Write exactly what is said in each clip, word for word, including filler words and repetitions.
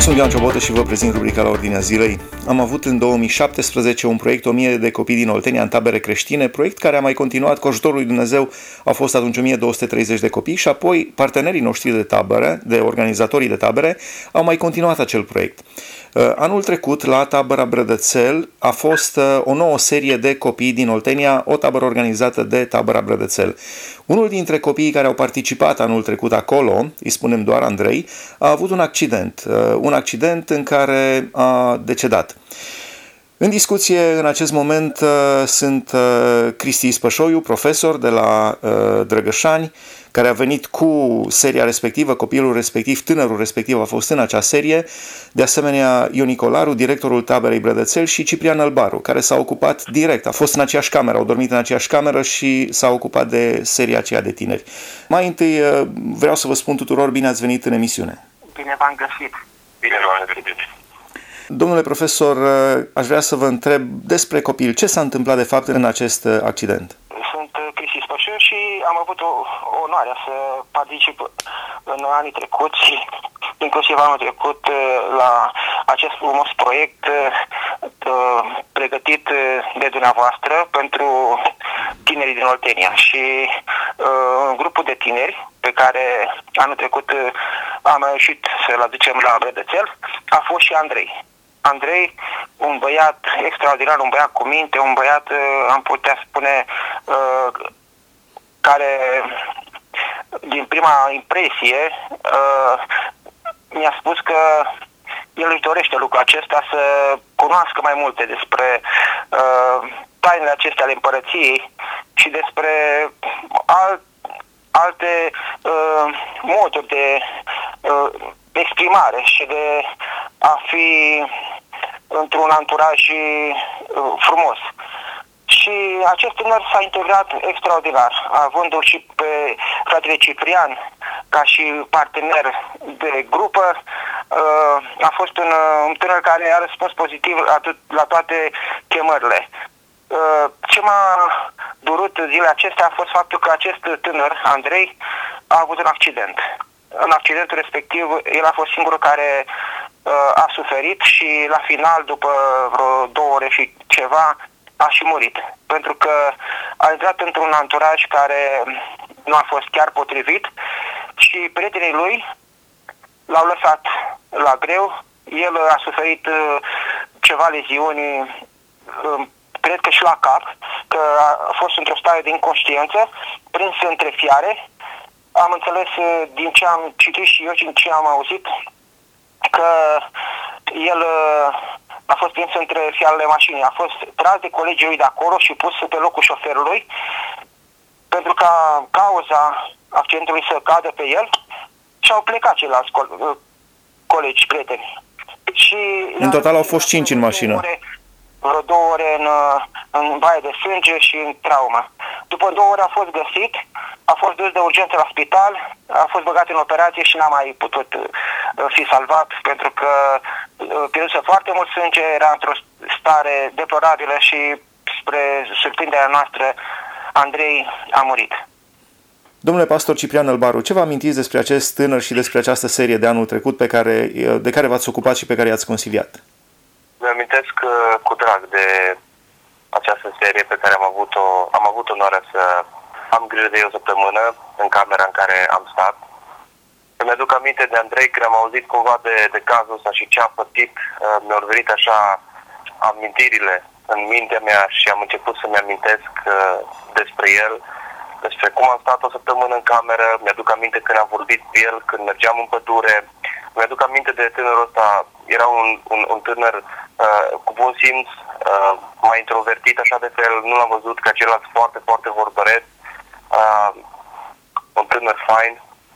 Sunt Ioan Ciobotă și vă prezint rubrica La Ordinea Zilei. Am avut în două mii șaptesprezece un proiect o mie de copii din Oltenia în tabere creștine, proiect care a mai continuat cu ajutorul lui Dumnezeu. Au fost atunci o mie două sute treizeci de copii și apoi partenerii noștri de tabere, de organizatorii de tabere, au mai continuat acel proiect. Anul trecut, la tabăra Brădățel, a fost o nouă serie de copii din Oltenia, o tabără organizată de tabăra Brădățel. Unul dintre copiii care au participat anul trecut acolo, îi spunem doar Andrei, a avut un accident, un accident în care a decedat. În discuție în acest moment sunt Cristi Spășoiu, profesor de la Drăgășani, care a venit cu seria respectivă, copilul respectiv, tânărul respectiv a fost în acea serie, de asemenea Ion Nicolaru, directorul taberei Brădățel, și Ciprian Albaru, care s-a ocupat direct, a fost în aceeași cameră, au dormit în aceeași cameră și s-a ocupat de seria aceea de tineri. Mai întâi vreau să vă spun tuturor, bine ați venit în emisiune. Bine v-am găsit. Bine v-am găsit. Domnule profesor, aș vrea să vă întreb despre copil. Ce s-a întâmplat de fapt în acest accident? Sunt Cristi Spășoiu și am avut o, o onoare să particip în anii trecuți, inclusiv anul trecut, la acest frumos proiect pregătit de dumneavoastră pentru tinerii din Oltenia. Și un grupul de tineri pe care anul trecut am reușit să-l aducem la Brădățel a fost și Andrei. Andrei, un băiat extraordinar, un băiat cu minte, un băiat, am putea spune, care din prima impresie mi-a spus că el își dorește lucrul acesta, să cunoască mai multe despre tainele acestea ale împărăției și despre alt, alte moduri de exprimare și de a fi într-un anturaj frumos. Și acest tânăr s-a integrat extraordinar, avându-l și pe fratele Ciprian ca și partener de grupă. A fost un, un tânăr care a răspuns pozitiv atât la toate chemările. Ce m-a durut zilele acestea a fost faptul că acest tânăr, Andrei, a avut un accident. În accidentul respectiv, el a fost singurul care uh, a suferit și la final, după vreo două ore și ceva, a și murit. Pentru că a intrat într-un anturaj care nu a fost chiar potrivit și prietenii lui l-au lăsat la greu. El a suferit uh, ceva leziuni, uh, cred că și la cap, că a fost într-o stare de inconștiență, prins între fiare. Am înțeles din ce am citit și eu și din ce am auzit că el a fost prins între fiarele mașinii. A fost tras de colegii lui de acolo și pus pe locul șoferului pentru ca cauza accidentului să cadă pe el și au plecat ceilalți co- colegi, prieteni. Și în total au fost cinci în mașină. Vreo două ore în, în baie de sânge și în traumă. După două ore a fost găsit, a fost dus de urgență la spital, a fost băgat în operație și n-a mai putut uh, fi salvat pentru că uh, pierduse foarte mult sânge, era într-o stare deplorabilă și spre surprinderea noastră Andrei a murit. Domnule pastor Ciprian Albaru, ce vă amintiți despre acest tânăr și despre această serie de anul trecut pe care, de care v-ați ocupat și pe care i-ați consiliat? Mi-amintesc uh, cu drag de această serie pe care am avut-o, am avut onoarea să am grijă de ei o săptămână în camera în care am stat. Îmi aduc aminte de Andrei, când am auzit cumva de, de cazul ăsta și ce a pătit, uh, mi-au venit așa amintirile în mintea mea și am început să-mi amintesc uh, despre el, despre cum am stat o săptămână în cameră. Mi-aduc aminte când am vorbit cu el, când mergeam în pădure. Mi-aduc aminte de tânărul ăsta, era un, un, un tânăr uh, cu bun simț, uh, mai introvertit așa de fel, nu l-am văzut ca celălalt foarte, foarte vorbăret, uh, un tânăr fain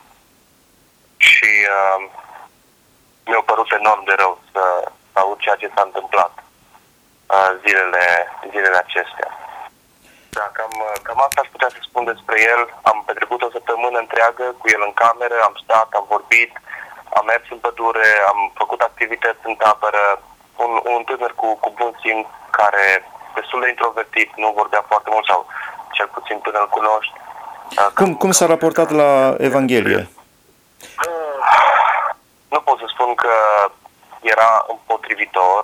și uh, mi-a părut enorm de rău să aud ceea ce s-a întâmplat uh, zilele, zilele acestea. Da, cam, cam asta aș putea să spun despre el. Am petrecut o săptămână întreagă cu el în cameră, am stat, am vorbit, am mers în pădure, am făcut activități în tabără, un, un tânăr cu, cu bun simț, care destul de introvertit, nu vorbea foarte mult sau cel puțin până îl cunoști. Cum, cum s-a raportat la Evanghelie? Nu pot să spun că era împotrivitor,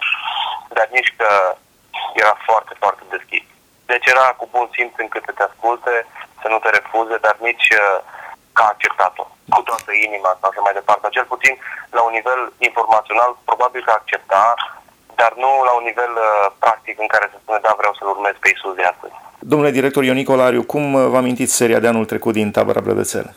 dar nici că era foarte, foarte deschis. Deci era cu bun simț încât să te asculte, să nu te refuze, dar nici că a acceptat-o cu toată inima sau așa mai departe. Cel puțin la un nivel informațional, probabil că accepta, dar nu la un nivel uh, practic în care să spune, da, vreau să-L urmez pe Iisus de astăzi. Domnule director Ion Nicolariu, cum vă amintiți seria de anul trecut din tabăra Brădățel?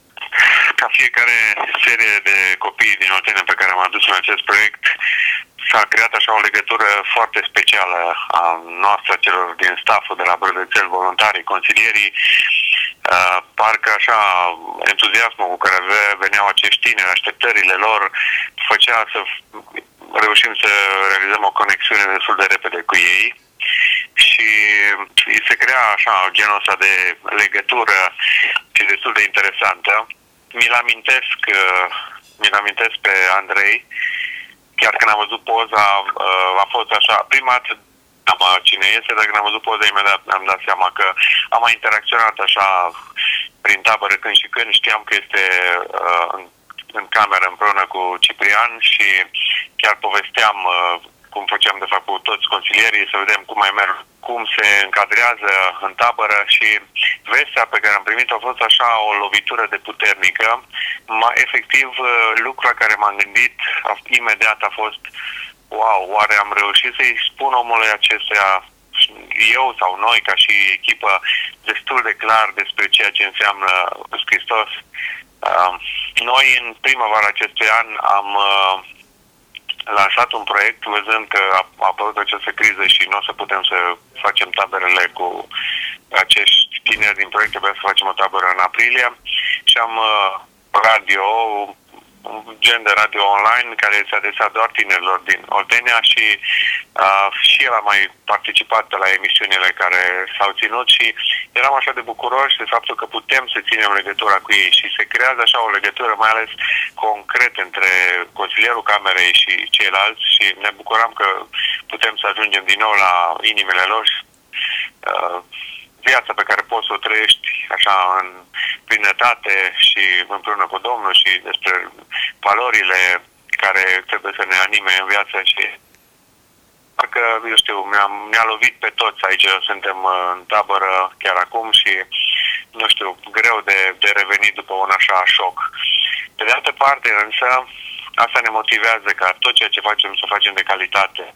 Ca fiecare serie de copii din Oltenia pe care am adus în acest proiect, s-a creat așa o legătură foarte specială a noastră, celor din stafful de la Brădățel, voluntarii, consilierii. Uh, parcă așa entuziasmul cu care veneau acești tineri, așteptările lor, făcea să reușim să realizăm o conexiune destul de repede cu ei și se crea așa genul ăsta de legătură și destul de interesantă. Mi-l amintesc, mi-l amintesc pe Andrei, chiar când am văzut poza, a fost așa, prima dată am cine este, dar când am văzut poza, imediat am dat seama că am mai interacționat așa prin tabără când și când, știam că este uh, în, în cameră împreună cu Ciprian și chiar povesteam uh, cum făceam de fapt cu toți consilierii, să vedem cum mai merg, cum se încadrează în tabără și vestea pe care am primit-o a fost așa o lovitură de puternică. Ma, efectiv, lucrul la care m-am gândit a, imediat a fost wow, oare am reușit să-i spun omului acestuia, eu sau noi ca și echipă, destul de clar despre ceea ce înseamnă Hristos. Uh, noi în primăvara acestui an am uh, lansat un proiect văzând că a, a apărut această criză și nu o să putem să facem taberele cu acești tineri din proiect, trebuia să facem o tabără în aprilie și am uh, radio, un gen de radio online care se adresa doar tinerilor din Oltenia și uh, și el a mai participat la emisiunile care s-au ținut și eram așa de bucuroși de faptul că putem să ținem legătura cu ei și se creează așa o legătură mai ales concret între consilierul camerei și ceilalți și ne bucuram că putem să ajungem din nou la inimile lor. Uh, viața pe care poți să o trăiești așa în plinătate și împreună cu Domnul și despre valorile care trebuie să ne anime în viață și parcă, eu știu, mi-a, mi-a lovit pe toți aici, suntem în tabără chiar acum și, nu știu, greu de, de revenit după un așa șoc. Pe de altă parte, însă, asta ne motivează ca tot ceea ce facem să facem de calitate.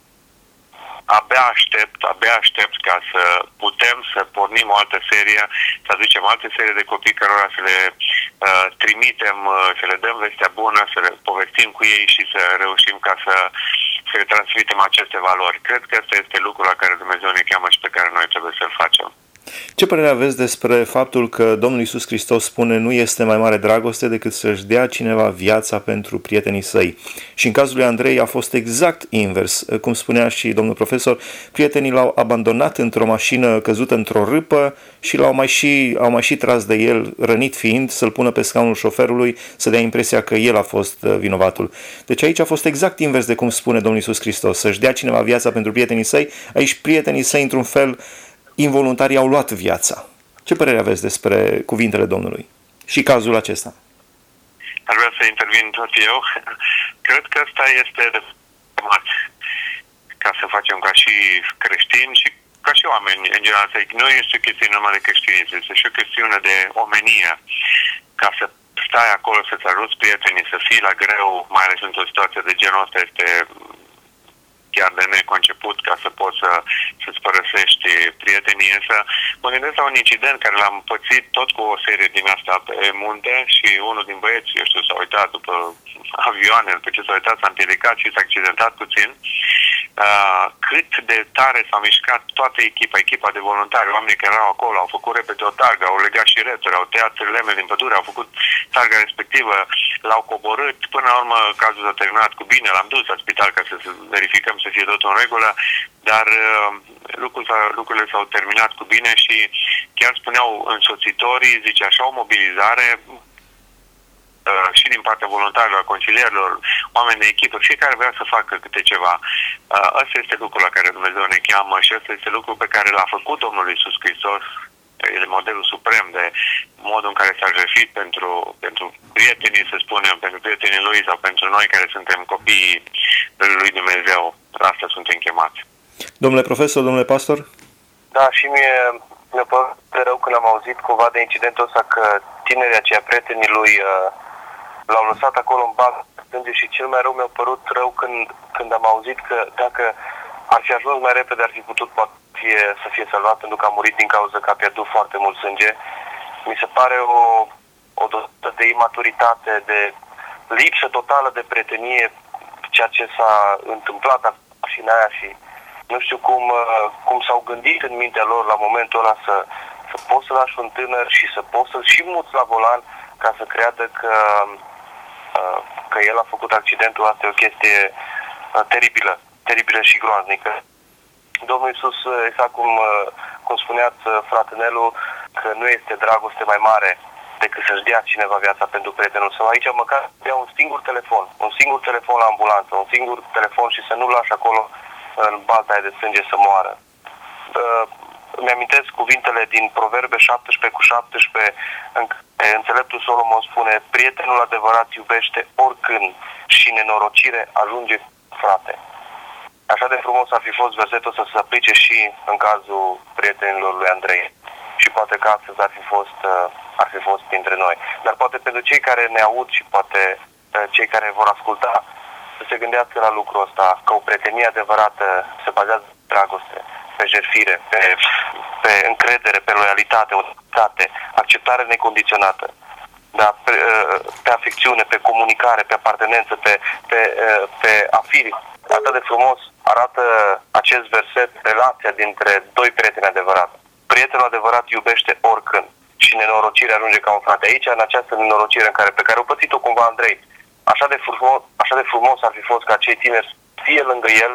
Abia aștept, abia aștept ca să putem să pornim o altă serie, să aducem alte serie de copii cărora să le uh, trimitem, uh, să le dăm vestea bună, să le povestim cu ei și să reușim ca să, să le transmitem aceste valori. Cred că ăsta este lucrul la care Dumnezeu ne cheamă și pe care noi trebuie să-l facem. Ce părere aveți despre faptul că Domnul Iisus Hristos spune nu este mai mare dragoste decât să-și dea cineva viața pentru prietenii săi? Și în cazul lui Andrei a fost exact invers. Cum spunea și domnul profesor, prietenii l-au abandonat într-o mașină căzută într-o râpă și l-au mai și, au mai și tras de el, rănit fiind, să-l pună pe scaunul șoferului, să dea impresia că el a fost vinovatul. Deci aici a fost exact invers de cum spune Domnul Iisus Hristos, să-și dea cineva viața pentru prietenii săi. Aici prietenii săi, într-un fel, involuntarii au luat viața. Ce părere aveți despre cuvintele Domnului și cazul acesta? Ar vrea să intervin tot eu. Cred că ăsta este de ca să facem ca și creștini și ca și oameni în general. Nu este o chestiune numai de creștinism, este și o chestiune de omenie. Ca să stai acolo, să-ți ajuți prietenii, să fii la greu, mai ales într-o situație de genul ăsta, este chiar de neconceput ca să poți să, să-ți părăsești prietenii, însă mă gândesc la un incident care l-am pățit tot cu o serie din asta pe munte și unul din băieți, eu știu, s-a uitat după avioane, după ce s-a uitat, s-a împiedicat și s-a accidentat puțin. Uh, cât de tare s-a mișcat toată echipa, echipa de voluntari, oamenii care erau acolo, au făcut repede o targă, au legat și returi, au tăiat lemne din pădure, au făcut targa respectivă, l-au coborât, până la urmă cazul s-a terminat cu bine, l-am dus la spital ca să verificăm să fie totul în regulă, dar uh, lucrurile s-au terminat cu bine și chiar spuneau însoțitorii, zice așa, o mobilizare și din partea voluntarilor, consilierilor, oameni de echipă, fiecare vrea să facă câte ceva. Ăsta este lucrul la care Dumnezeu ne cheamă și ăsta este lucrul pe care l-a făcut Domnul Iisus Hristos el e modelul suprem de modul în care s-a jertfit pentru, pentru prietenii, să spunem, pentru prietenii lui sau pentru noi care suntem copiii lui Dumnezeu. La asta suntem chemați. Domnule profesor, domnule pastor? Da, și mie mi-a părut rău când am auzit cumva de incidentul ăsta că tinerii aceia, prietenii lui, l-au lăsat acolo în banc sânge și cel mai rău mi-a părut rău când, când am auzit că dacă ar fi ajuns mai repede, ar fi putut poate fie, să fie salvat pentru că a murit din cauza că a pierdut foarte mult sânge. Mi se pare o, o doză de imaturitate, de lipsă totală de prietenie, ceea ce s-a întâmplat și în aia și nu știu cum, cum s-au gândit în mintea lor la momentul ăla să, să poți să lași un tânăr și să poți să-l și muți la volan ca să creadă că, că el a făcut accidentul. Asta e o chestie teribilă, teribilă și groaznică. Domnul Iisus, exact cum, cum spuneați, fratenelul, că nu este dragoste mai mare decât să-și dea cineva viața pentru prietenul său. Aici măcar dea un singur telefon, un singur telefon la ambulanță, un singur telefon și să nu-l lași acolo în balta aia de sânge să moară. Uh, mi-amintesc cuvintele din Proverbe șaptesprezece cu șaptesprezece, în care înțeleptul Solomon spune: prietenul adevărat iubește oricând și nenorocire ajunge frate. Așa de frumos ar fi fost versetul să se aplice și în cazul prietenilor lui Andrei. Și poate că astăzi ar fi fost, ar fi fost printre noi. Dar poate pentru cei care ne aud și poate cei care vor asculta, să se gândească la lucrul ăsta, că o prietenie adevărată se bazează pe dragoste, pe jertfire, pe, pe încredere, pe loialitate, unitate, acceptare necondiționată, da, pe, pe afecțiune, pe comunicare, pe apartenență, pe, pe, pe a fi. Atât de frumos arată acest verset relația dintre doi prieteni adevărați. Prietenul adevărat iubește oricând și nenorocirea ajunge ca un frate. Aici, în această nenorocire în care, pe care au pățit-o cumva Andrei, așa de frumos, așa de frumos ar fi fost ca cei tineri să fie lângă el,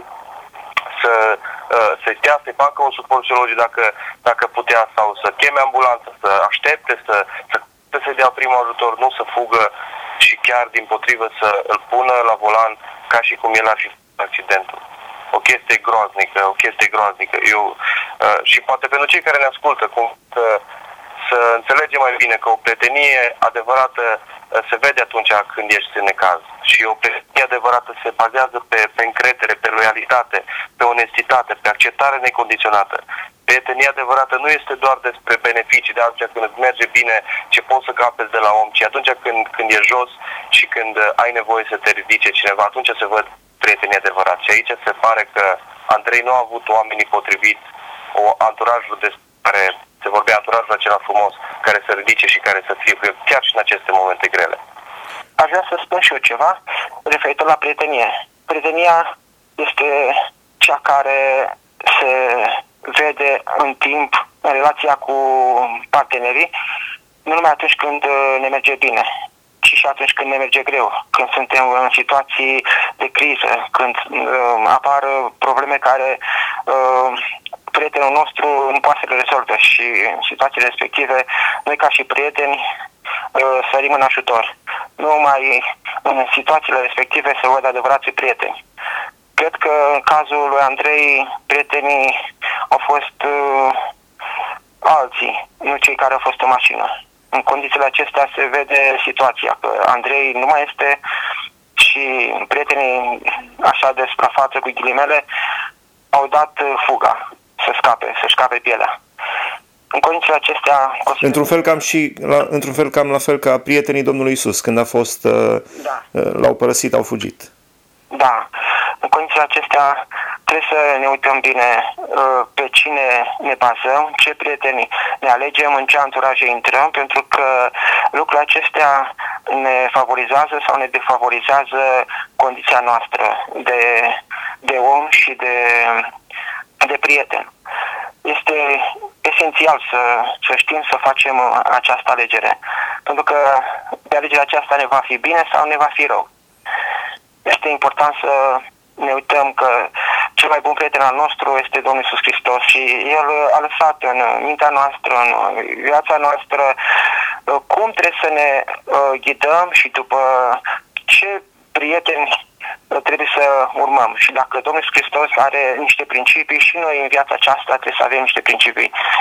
să, să-i stea, să-i facă un suport psihologic dacă, dacă putea, sau să cheme ambulanță, să aștepte, să, să, să-i dea primul ajutor, nu să fugă și chiar dimpotrivă să îl pună la volan ca și cum el ar fi accidentul. O chestie groaznică, o chestie groaznică. Eu, uh, și poate pentru cei care ne ascultă, cum să, să înțelegem mai bine că o prietenie adevărată uh, se vede atunci când ești în necaz. Și o prietenie adevărată se bazează pe, pe încredere, pe loialitate, pe onestitate, pe acceptare necondiționată. Prietenia adevărată nu este doar despre beneficii de atunci când îți merge bine, ce poți să capezi de la om, ci atunci când, când e jos și când uh, ai nevoie să te ridice cineva, atunci se văd prietenii adevărat. Și aici se pare că Andrei nu a avut oamenii potriviți, o anturajul de care se vorbea, anturajul acela frumos, care să ridice și care să fie chiar și în aceste momente grele. Aș vrea să spun și eu ceva referitor la prietenie. Prietenia este cea care se vede în timp în relația cu partenerii, nu numai atunci când ne merge bine, ci și atunci când ne merge greu, când suntem în situații de criză, când uh, apar probleme care uh, prietenul nostru nu poate să le rezolve și în situațiile respective, noi ca și prieteni uh, sărim în ajutor. Numai în situațiile respective se văd adevărații prieteni. Cred că în cazul lui Andrei, prietenii au fost uh, alții, nu cei care au fost în mașină. În condițiile acestea se vede situația, că Andrei nu mai este și prietenii așa de suprafață cu ghilimele au dat fuga să scape, să scape pielea. În condițiile acestea... Într-un fel cam și, la, într-un fel cam la fel ca prietenii Domnului Iisus, când a fost, uh, da. l-au părăsit, au fugit. Da. În condițiile acestea trebuie să ne uităm bine uh, pe cine ne bazăm, ce prieteni ne alegem, în ce anturaje intrăm, pentru că lucrurile acestea ne favorizează sau ne defavorizează condiția noastră de, de om și de, de prieten. Este esențial să, să știm să facem această alegere, pentru că de alegerea aceasta ne va fi bine sau ne va fi rău. Este important să ne uităm că cel mai bun prieten al nostru este Domnul Iisus Hristos și El a lăsat în mintea noastră, în viața noastră, cum trebuie să ne ghidăm și după ce prieteni trebuie să urmăm. Și dacă Domnul Iisus Hristos are niște principii, și noi în viața aceasta trebuie să avem niște principii.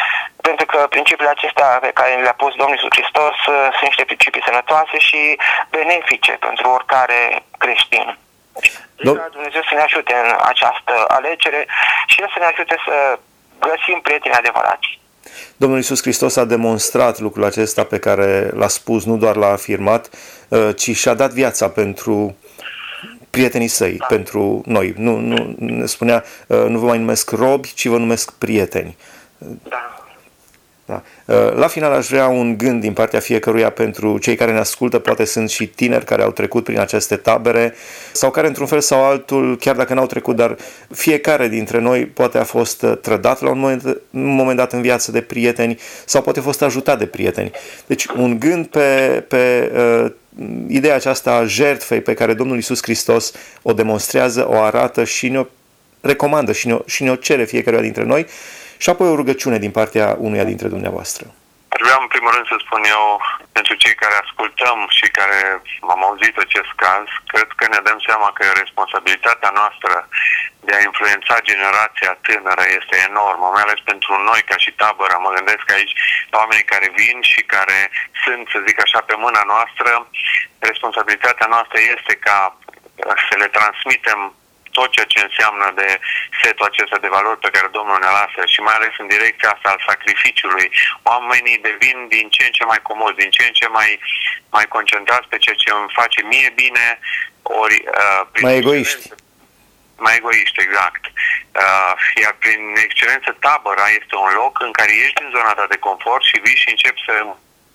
pentru că principiile acestea pe care le-a pus Domnul Iisus Hristos sunt niște principii sănătoase și benefice pentru oricare creștin. Dom- Dumnezeu să ne ajute în această alegere și El să ne ajute să găsim prieteni adevărați. Domnul Iisus Hristos a demonstrat lucrul acesta pe care l-a spus, nu doar l-a afirmat, ci și-a dat viața pentru prietenii săi, da. Pentru noi. Nu, nu, ne spunea, nu vă mai numesc robi, ci vă numesc prieteni. Da. Da. La final aș vrea un gând din partea fiecăruia pentru cei care ne ascultă, poate sunt și tineri care au trecut prin aceste tabere sau care într-un fel sau altul, chiar dacă n-au trecut, dar fiecare dintre noi poate a fost trădat la un moment, un moment dat în viață de prieteni sau poate a fost ajutat de prieteni. Deci un gând pe, pe uh, ideea aceasta a jertfei pe care Domnul Iisus Hristos o demonstrează, o arată și ne-o recomandă și ne-o, și ne-o cere fiecare dintre noi. Și apoi o rugăciune din partea unuia dintre dumneavoastră. Vreau în primul rând să spun eu, pentru cei care ascultăm și care am auzit acest caz, cred că ne dăm seama că responsabilitatea noastră de a influența generația tânără este enormă, mai ales pentru noi ca și tabără. Mă gândesc aici la oamenii care vin și care sunt, să zic așa, pe mâna noastră. Responsabilitatea noastră este ca să le transmitem tot ceea ce înseamnă de setul acesta de valori pe care Domnul ne lasă și mai ales în direcția asta al sacrificiului. Oamenii devin din ce în ce mai comodi, din ce în ce mai, mai concentrați pe ceea ce îmi face mie bine, ori... Uh, prin mai egoiști. Mai egoiști, exact. Uh, iar prin excelență tabăra este un loc în care ieși din zona ta de confort și vii și începi să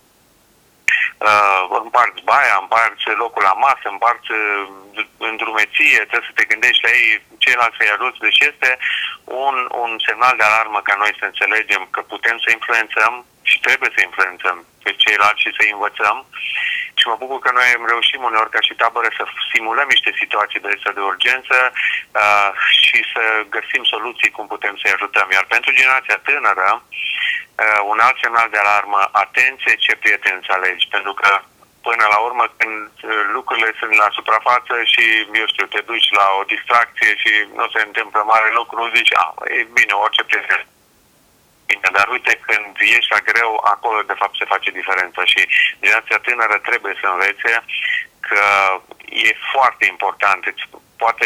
Uh, împarți baia, împarți locul la masă, împarți uh, îndrumeție, trebuie să te gândești la ei, ceilalți să-i ajuți. Deci este un, un semnal de alarmă ca noi să înțelegem că putem să influențăm și trebuie să influențăm pe ceilalți și să-i învățăm. Și mă bucur că noi am reușit uneori ca și tabără să simulăm niște situații de astea de urgență uh, și să găsim soluții cum putem să-i ajutăm. Iar pentru generația tânără, Uh, un alt semnal de alarmă, atenție ce prieteni să alegi, pentru că până la urmă când uh, lucrurile sunt la suprafață și, eu știu, te duci la o distracție și nu se întâmplă mare lucru, zici, a, e bine, orice prieten. Bine, dar uite, când ești la greu, acolo de fapt se face diferența și generația tânără trebuie să învețe că e foarte important, poate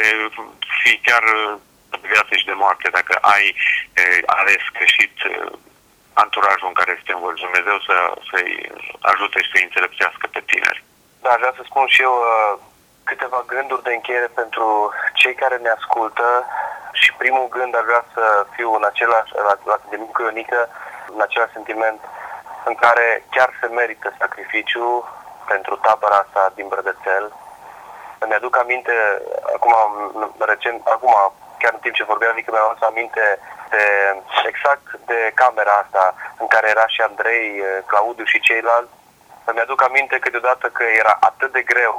fi chiar de viață și de moarte dacă ai uh, ales greșit uh, anturajul în care este învățat. Dumnezeu să, să-i ajute și să-i înțelepțească pe tineri. Da, vreau să spun și eu uh, câteva gânduri de încheiere pentru cei care ne ascultă și primul gând ar vrea să fiu în același, la, la de mică Ionică, în același sentiment în care chiar se merită sacrificiu pentru tabăra asta din Brădățel. Îmi aduc aminte, acum, recent, acum chiar în timp ce vorbeam, mică mi-am adus aminte de, exact de camera asta în care era și Andrei, Claudiu și ceilalți. Îmi aduc aminte câteodată că era atât de greu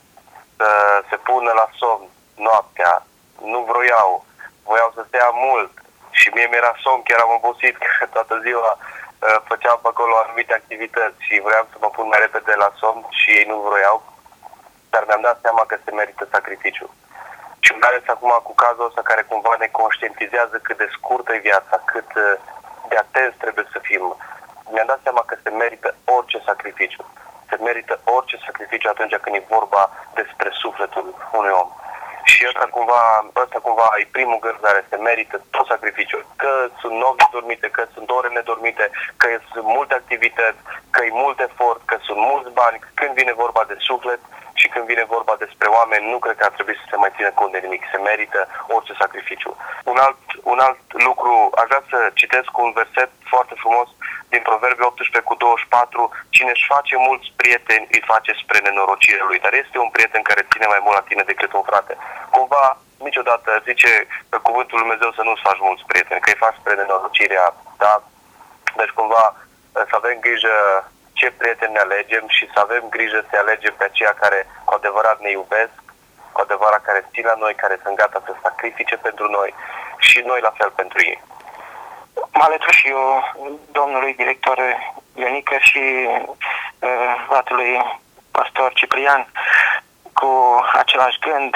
să se pună la somn noaptea. Nu vroiau, voiau să stea mult și mie mi-era somn, chiar am obosit că toată ziua uh, făceam pe acolo anumite activități și vreau să mă pun mai repede la somn și ei nu vroiau, dar mi-am dat seama că se merită sacrificiu. Și mai ales acum cu cazul ăsta care cumva ne conștientizează cât de scurtă e viața, cât de atenți trebuie să fim. Mi-am dat seama că se merită orice sacrificiu. Se merită orice sacrificiu atunci când e vorba despre sufletul unui om. Și ăsta cumva, ăsta cumva e primul gând care se merită tot sacrificiul. Că sunt nopți nedormite, că sunt ore nedormite, că sunt multe activități, că e mult efort, că sunt mulți bani. Când vine vorba de suflet și când vine vorba despre oameni, nu cred că ar trebui să se mai țină cont de nimic. Se merită orice sacrificiu. Un alt, un alt lucru, aș vrea să citesc un verset foarte frumos din Proverbe optsprezece cu douăzeci și patru. Cine își face mulți prieteni, îi face spre nenorocirea lui. Dar este un prieten care ține mai mult la tine decât un frate. Cumva, niciodată zice că cuvântul Lui Dumnezeu să nu-ți faci mulți prieteni, că îi faci spre nenorocirea ta. Deci cumva să avem grijă ce prieteni ne alegem și să avem grijă să alegem pe aceia care cu adevărat ne iubesc, cu adevărat care țin la noi, care sunt gata să sacrifice pentru noi și noi la fel pentru ei. Mă alătur și eu domnului director Ionică și uh, fratului pastor Ciprian cu același gând.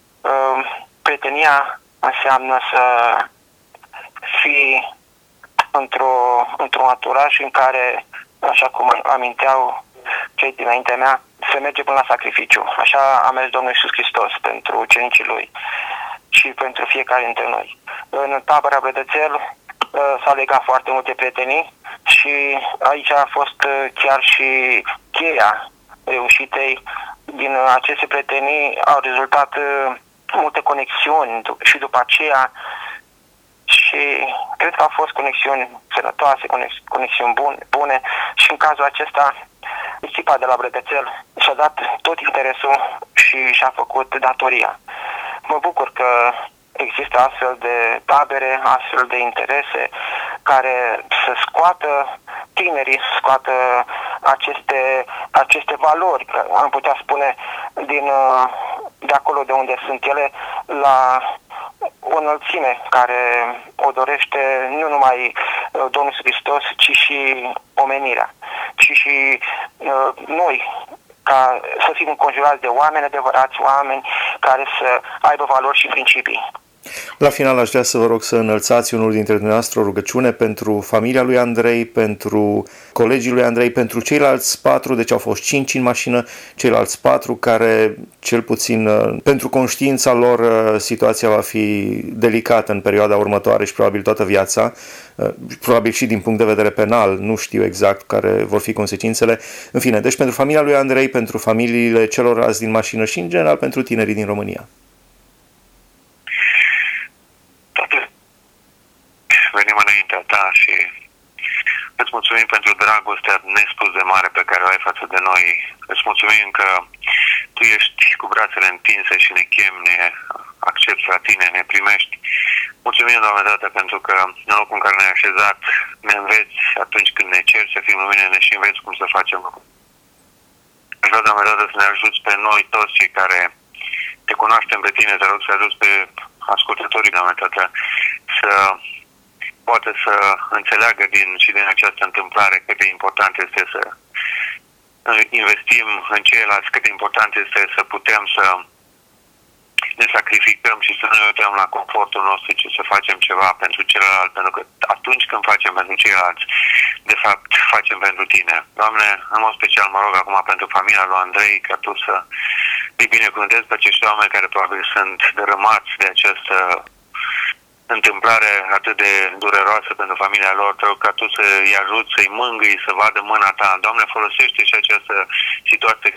Uh, prietenia înseamnă să fii într-o, într-un anturaj în care, așa cum aminteau cei dinaintea mea, se merge până la sacrificiu. Așa a mers Domnul Iisus Hristos pentru ucenicii Lui și pentru fiecare dintre noi. În tabăra Brădățel s-a legat foarte multe prietenii și aici a fost chiar și cheia reușitei. Din aceste prietenii au rezultat multe conexiuni și după aceea și cred că au fost conexiuni sănătoase, conexiuni bune, bune și în cazul acesta echipa de la Brădățel și-a dat tot interesul și și-a făcut datoria. Mă bucur că există astfel de tabere, astfel de interese care să scoată tinerii, să scoată aceste, aceste valori, am putea spune, din, de acolo de unde sunt ele, la o înălțime care o dorește nu numai Domnul Hristos, ci și omenirea, ci și uh, noi, ca să fim înconjurați de oameni adevărați, oameni care să aibă valori și principii. La final aș vrea să vă rog să înălțați unul dintre dumneavoastră o rugăciune pentru familia lui Andrei, pentru colegii lui Andrei, pentru ceilalți patru, deci au fost cinci în mașină, ceilalți patru care, cel puțin pentru conștiința lor, situația va fi delicată în perioada următoare și probabil toată viața, probabil și din punct de vedere penal, nu știu exact care vor fi consecințele. În fine, deci pentru familia lui Andrei, pentru familiile celorlalți din mașină și în general pentru tinerii din România. Venim înaintea ta și îți mulțumim pentru dragostea nespus de mare pe care o ai față de noi. Îți mulțumim că tu ești cu brațele întinse și ne chem, ne accepti la tine, ne primești. Mulțumim, Doamne Tată, pentru că în locul în care ne-ai așezat, ne înveți atunci când ne ceri să fim lumine, ne și înveți cum să facem lucruri. Aș vrea, Doamne Tată, să ne ajuți pe noi toți cei care te cunoaștem pe tine, te rog să ajuți pe ascultătorii, Doamne Tată, să poate să înțeleagă din și din această întâmplare cât de important este să investim în ceilalți, cât de important este să putem să ne sacrificăm și să nu ne uităm la confortul nostru, ci să facem ceva pentru celălalt, pentru că atunci când facem pentru ceilalți, de fapt facem pentru tine. Doamne, în mod special mă rog acum pentru familia lui Andrei, ca tu să îi binecuvântezi pe acești oameni care probabil sunt dărâmați de această întâmplare atât de dureroasă pentru familia lor. Te rog ca tu să-i ajuți, să-i mângâi, să vadă mâna ta. Doamne, folosește și această situație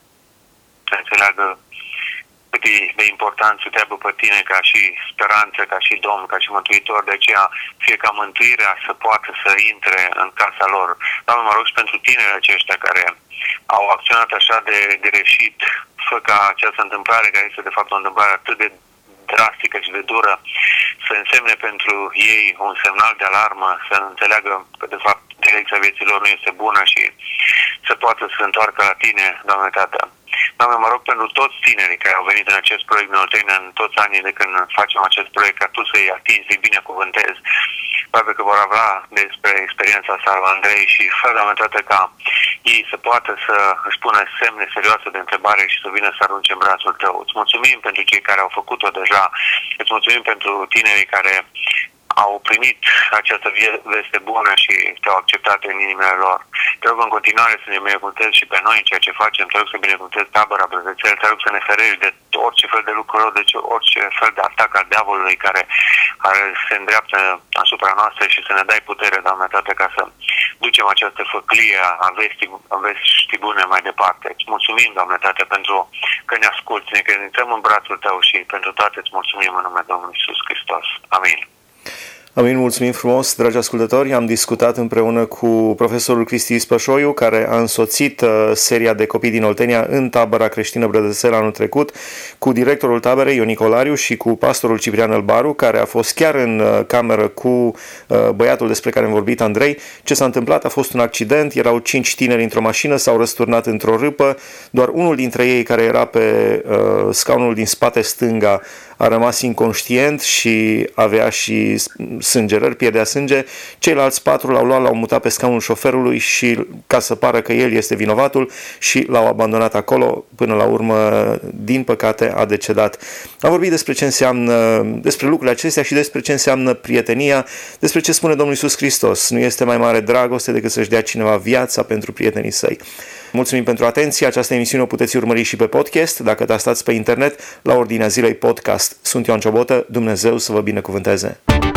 să înțeleagă cât e de important să te aibă pe tine ca și speranță, ca și Domn, ca și Mântuitor. De aceea, fie ca mântuirea să poată să intre în casa lor. Doamne, mă rog și pentru tinerii aceștia care au acționat așa de greșit, fă ca această întâmplare, care este de fapt o întâmplare atât de drastică și de dură, să însemne pentru ei un semnal de alarmă, să înțeleagă că de fapt direcția vieții lor nu este bună și să poată să se întoarcă la tine, Doamne Tată. Doamne, mă rog pentru toți tinerii care au venit în acest proiect din Oltenia, în toți anii de când facem acest proiect, ca tu să-i atingi, să-i binecuvântezi. Probabil că vor avea despre experiența asta la Andrei și fără, Doamne Tată, ca ei să poată să își pună semne serioase de întrebare și să vină să arunce în brațul tău. Îți mulțumim pentru cei care au făcut-o deja, îți mulțumim pentru tinerii care au primit această veste bună și te-au acceptat în inimile lor. Te rog în continuare să ne binecuvântezi și pe noi în ceea ce facem. Te rog să binecuvântezi tabăra Brădățel. Te rog să ne ferești de orice fel de lucruri rău, de orice fel de atac al diavolului care, care se îndreaptă asupra noastră și să ne dai putere, Doamne Tată, ca să ducem această făclie a vestii, a vestii bune mai departe. Îți mulțumim, Doamne Tată, pentru că ne asculți, ne credințăm în brațul Tău și pentru toate îți mulțumim în numele Domnului Iisus Hristos. Amin. Amin, mulțumim frumos, dragi ascultători. Am discutat împreună cu profesorul Cristi Ispășoiu, care a însoțit uh, seria de copii din Oltenia în tabăra creștină Brădățel anul trecut, cu directorul taberei Ion Nicolariu și cu pastorul Ciprian Elbaru, care a fost chiar în uh, cameră cu uh, băiatul despre care am vorbit, Andrei. Ce s-a întâmplat? A fost un accident, erau cinci tineri într-o mașină, s-au răsturnat într-o râpă, doar unul dintre ei, care era pe uh, scaunul din spate stânga, a rămas inconștient și avea și sângerări, pierdea sânge. Ceilalți patru l-au luat, l-au mutat pe scaunul șoferului și ca să pară că el este vinovatul și l-au abandonat acolo. Până la urmă, din păcate, a decedat. Am vorbit despre ce înseamnă, despre lucrurile acestea și despre ce înseamnă prietenia, despre ce spune Domnul Iisus Hristos. Nu este mai mare dragoste decât să-și dea cineva viața pentru prietenii săi. Mulțumim pentru atenție. Această emisiune o puteți urmări și pe podcast, dacă tastați pe internet, la Ordinea Zilei Podcast. Sunt Ioan Ciobotă. Dumnezeu să vă binecuvânteze.